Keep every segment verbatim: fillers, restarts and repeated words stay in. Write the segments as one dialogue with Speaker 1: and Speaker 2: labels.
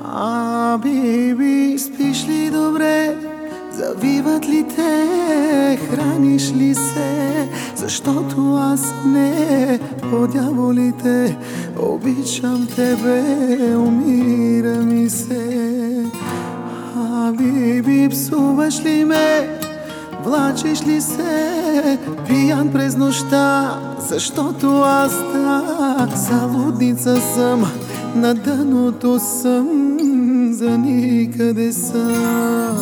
Speaker 1: А, биби, спиш ли добре? Завиват ли те? Храниш ли се? Защото аз не, по дяволите, обичам тебе, умира ми се. А, биби, псуваш ли ме? Влачиш ли се пиян през нощта? Защото аз так залудница съм, на дъното съм, за никъде съм.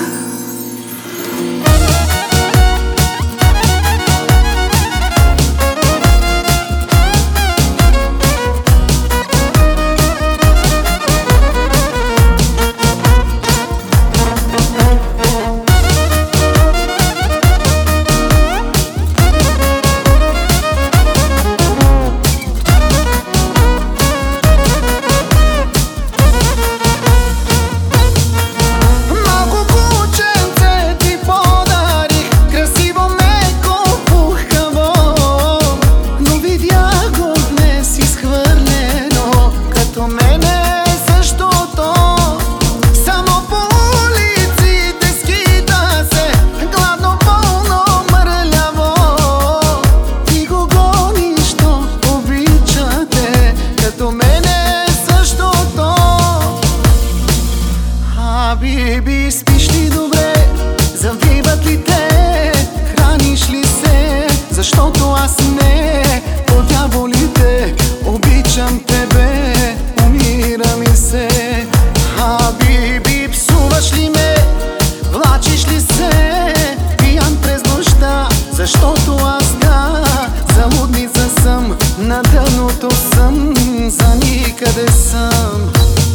Speaker 1: Биби, спиш ли добре? Завиват ли те? Храниш ли се? Защото аз не, по дяволите, обичам тебе, умира ми се. А, биби, псуваш ли ме? Влачиш ли се пиян през нощта? Защото аз да, залудница съм, на дъното съм, за никъде съм.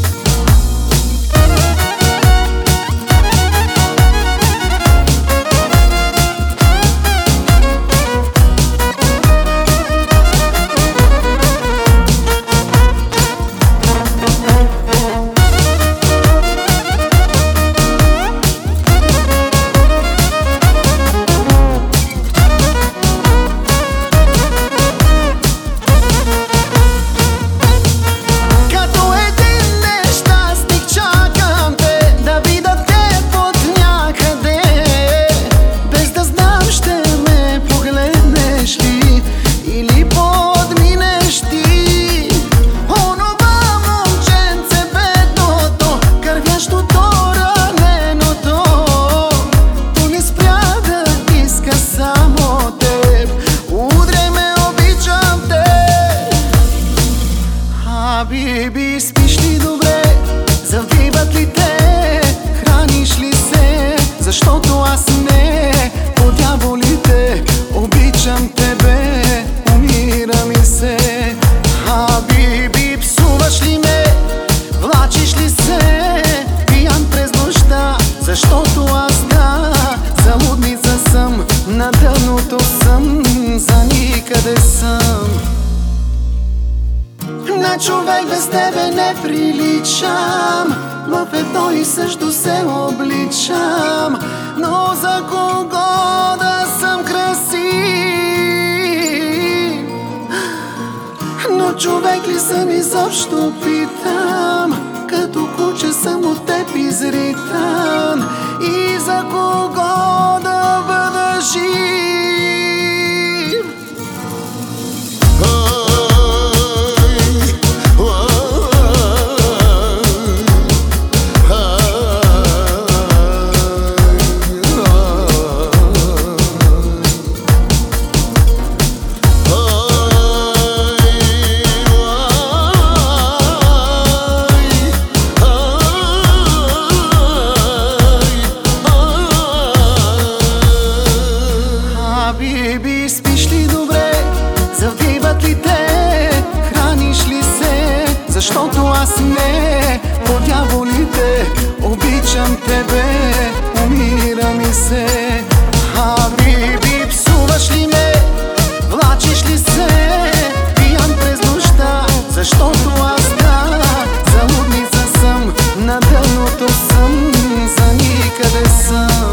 Speaker 1: Биби, спиш ли добре? Завиват ли те? Храниш ли се? Защото аз не, по дяволите, обичам тебе, умира ми се. А, биби, псуваш ли ме? Влачиш ли се пиян през нощта? Защото аз да, залудница съм, на дъното съм, за никъде съм. На човек без тебе не приличам, в едно и също се обличам, но за кого да съм красив? Но човек ли съм изобщо, питам, като куче съм от теб изритан, и за кого да бъда жив? Биби, спиш ли добре? Завиват ли те? Храниш ли се? Защото аз не, по дяволите, обичам тебе, умира ми се. А, биби, псуваш ли ме? Влачиш ли се пиян през нощта? Защото аз да, залудница съм, на дъното съм, за никъде съм.